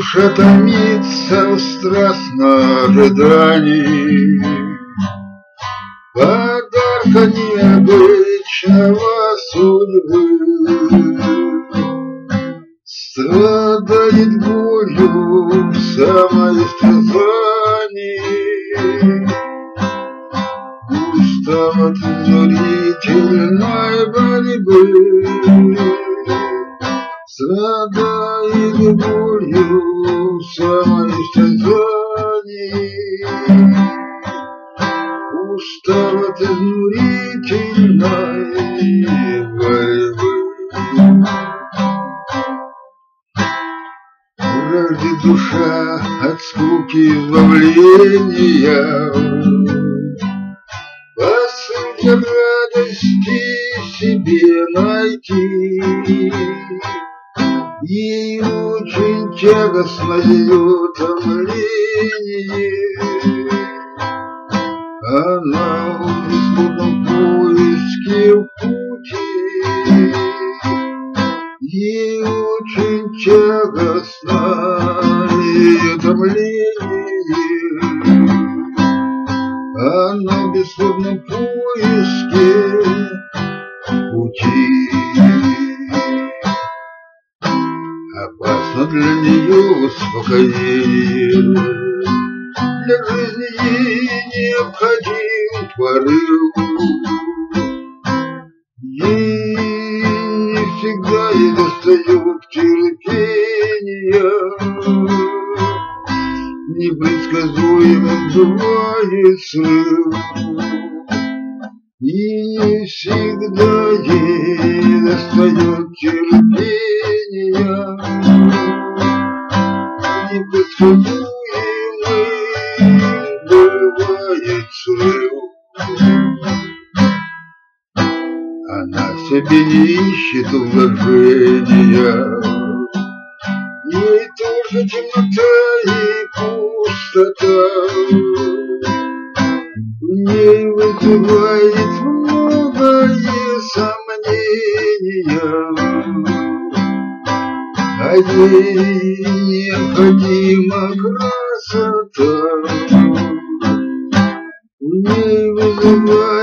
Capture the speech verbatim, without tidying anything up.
душа томится в страстном ожидании подарка необычного судьбы. Страдает болью в самоистязании, устав от изнурительной борьбы. Страдает болью в самоистязании, устав от изнурительной борьбы. Жаждет душа от скуки избавления, посыл для радости себе найти. Ей очень тягостно ее томление, она в бесплодном поиске в пути. Ей очень тягостно ее томление, она в бесплодном поиске пути. Опасно для нее успокоение, для жизни ей необходим порыв. Ей не всегда ей достает терпения, непредсказуемым бывает срыв. И не всегда ей достает терпения, непредсказуемый бывает срыв. Она в себе не ищет уважения, ей тоже темнота и пустота. В ней вызывает многое сомнения, а ей необходима красота. В ней вызывает